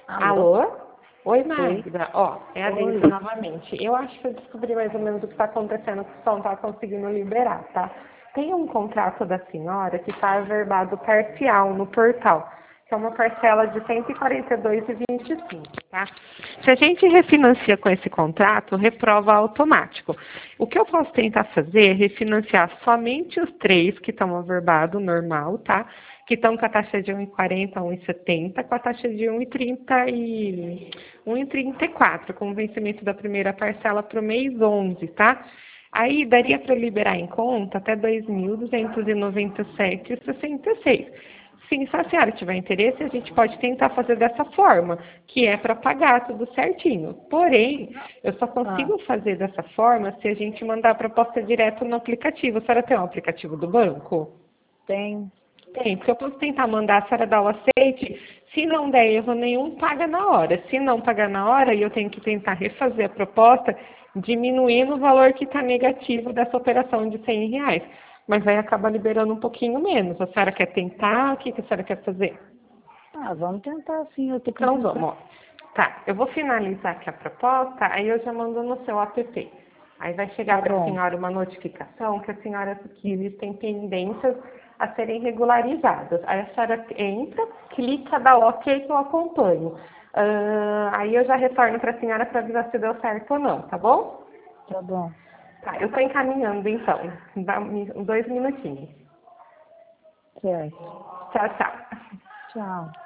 Alô? Alô? Oi, Oi. Magda. Ó, é a Oi. Deise novamente. Eu acho que eu descobri mais ou menos o que está acontecendo, que o som está conseguindo liberar, tá? Tem um contrato da senhora que está averbado parcial no portal, que é uma parcela de 142,25, tá? Se a gente refinancia com esse contrato, reprova automático. O que eu posso tentar fazer é refinanciar somente os três que estão averbados, normal, tá? Que estão com a taxa de 1,40 a 1,70, com a taxa de 1,30 e 1,34, com o vencimento da primeira parcela para o mês 11, tá? Aí daria para liberar em conta até 2.297,66. Sim, se a senhora tiver interesse, a gente pode tentar fazer dessa forma, que é para pagar tudo certinho. Porém, eu só Ah, consigo fazer dessa forma se a gente mandar a proposta direto no aplicativo. A senhora tem um aplicativo do banco? tem. Tem, porque eu posso tentar mandar, a senhora dar o aceite. Se não der erro nenhum, paga na hora. Se não pagar na hora, eu tenho que tentar refazer a proposta, diminuindo o valor que está negativo dessa operação de R$ 100. Mas aí acaba liberando um pouquinho menos. A senhora quer tentar? O que a senhora quer fazer? Vamos tentar sim. Eu tô Então precisando. vamos, ó. Tá, eu vou finalizar aqui a proposta, aí eu já mando no seu app. Aí vai chegar Tá para a bom. senhora uma notificação que a senhora que existem pendências a serem regularizadas. Aí a senhora entra, clica, dá o ok que eu acompanho. Aí eu já retorno para a senhora para avisar se deu certo ou não, tá bom? Tá bom. Tá, eu estou encaminhando então. Dá 2 minutinhos. Certo. Tchau, tchau. Tchau.